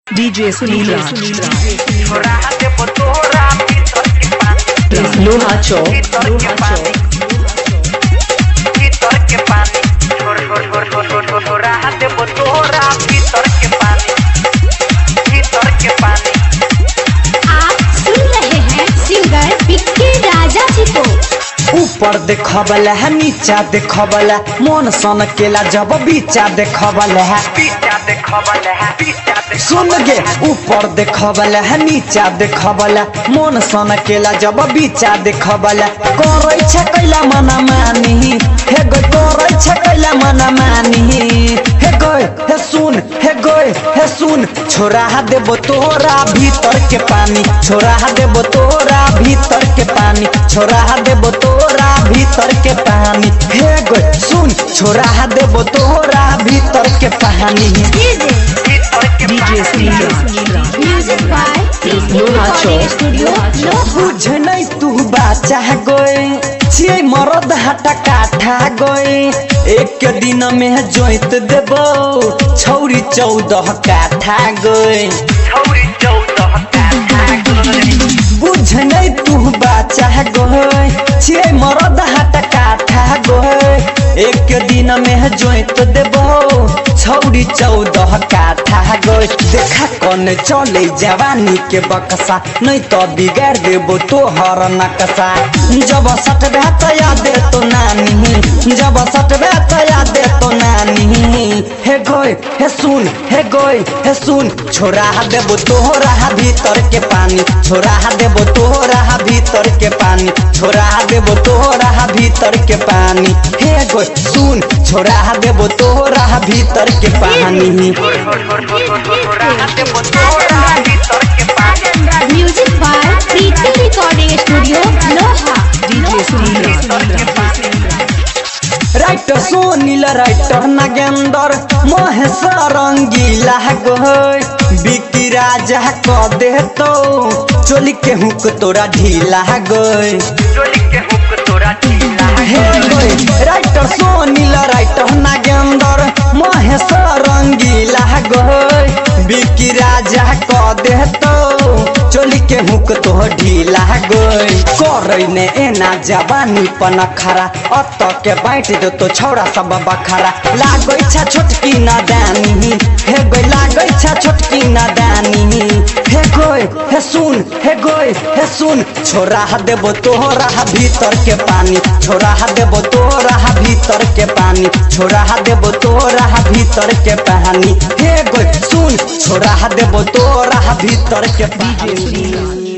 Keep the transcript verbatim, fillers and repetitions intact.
DJ Sunil राज लोहा चौक ऊपर देखबल है नीचा देखबल है मन सन केला जब बीचा देखबल है सुन गे ऊपर देखबल है नीचा देखबल है मन सन केला जब बीचा देखबल है करे छ कैला मन मानी हे गय करे छ कैला मन मानी हे गय हे सुन हे गय हे सुन छोरा देबो तोरा भीतर के पानी छोरा देबो तोरा भीतर के पानी छोरा देबो तोरा भीतर के पानी हे गय सुन छोरा देबो तोरा भीतर के पानी DJ Sunil Raj music by लोहा चौक बुझ नहीं तू बाचा गए छे मरद हटा काठा गए एक दिन में जोइत देबो छौरी चौदह काठा गए बुझ नहीं तू बाचा गए छे मरद हटा काठा गए एक दिन में जोइत देबो छौरी चौदह काठा गए देखा कौन चले जवानी के बक्सा नहीं तो बिगाड़ देबो तोहर नक्शा जब सटबे तया दे तो नानी जब सटबे तया दे तो नानी हे गए हे सुन हे गए हे सुन छोरा देबो तोहरा भीतर के पानी छोरा देबो तोहरा भीतर के पानी छोरा देबो तोहरा भीतर के पानी हे गए सुन छोरा देबो तोहरा भीतर के पानी music by Preeti recording studio लोहा DJ Sunil Raj writer Sonil writer Nagender Mahesh Rangila गए बिकी राजा क दे तो चोली के हुक तोरा ढीला गए हे गए राइटर सोनील राइटर नागेंदर महेश रंगीला गए बिकी राजा क दे तो चोली के हुक तो ढीला गए करे ने एना जवानी पन खरा अत के बैठ दो तो छौड़ा सब बखरा लागै छ छोटकी नादानी हे गए लागै छ छोटकी नादानी हे गए हे सुन हे गए हे सुन छोरा देबो तोहरा भीतर के पानी छोरा देबो तोहरा भीतर के पानी छोरा देबो तोहरा भीतर के पानी हे गए सुन छोरा देबो तोहरा भीतर के पानी।